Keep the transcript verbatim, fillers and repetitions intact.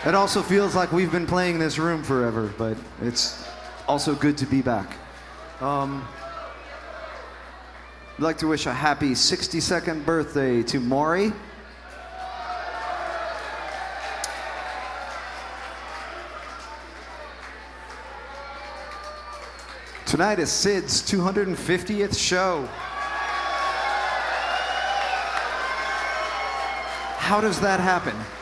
It also feels like we've been playing this room forever, but it's also good to be back. Um, I'd like to wish a happy sixty-second birthday to Maury. Tonight is Sid's two hundred fiftieth show. How does that happen?